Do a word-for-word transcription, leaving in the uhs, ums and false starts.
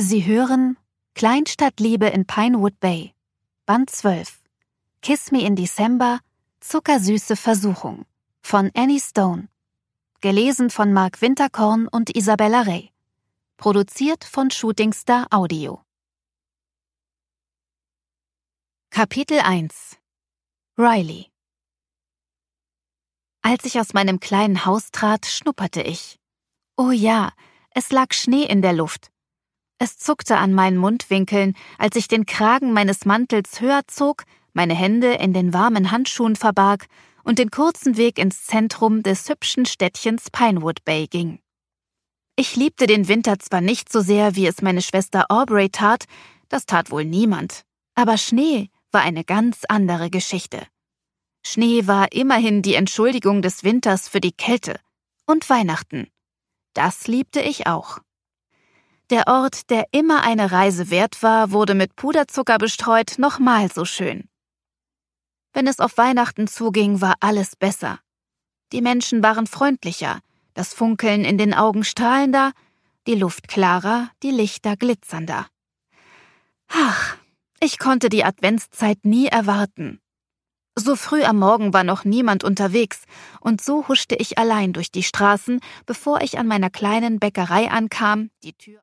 Sie hören Kleinstadtliebe in Pinewood Bay, Band zwölf, Kiss Me in December, zuckersüße Versuchung, von Annie Stone. Gelesen von Mark Winterkorn und Isabella Ray. Produziert von Shooting Star Audio. Kapitel eins. Riley. Als ich aus meinem kleinen Haus trat, schnupperte ich. Oh ja, es lag Schnee in der Luft. Es zuckte an meinen Mundwinkeln, als ich den Kragen meines Mantels höher zog, meine Hände in den warmen Handschuhen verbarg und den kurzen Weg ins Zentrum des hübschen Städtchens Pinewood Bay ging. Ich liebte den Winter zwar nicht so sehr, wie es meine Schwester Aubrey tat, das tat wohl niemand, aber Schnee war eine ganz andere Geschichte. Schnee war immerhin die Entschuldigung des Winters für die Kälte und Weihnachten. Das liebte ich auch. Der Ort, der immer eine Reise wert war, wurde mit Puderzucker bestreut, nochmal so schön. Wenn es auf Weihnachten zuging, war alles besser. Die Menschen waren freundlicher, das Funkeln in den Augen strahlender, die Luft klarer, die Lichter glitzernder. Ach, ich konnte die Adventszeit nie erwarten. So früh am Morgen war noch niemand unterwegs, und so huschte ich allein durch die Straßen, bevor ich an meiner kleinen Bäckerei ankam, die Tür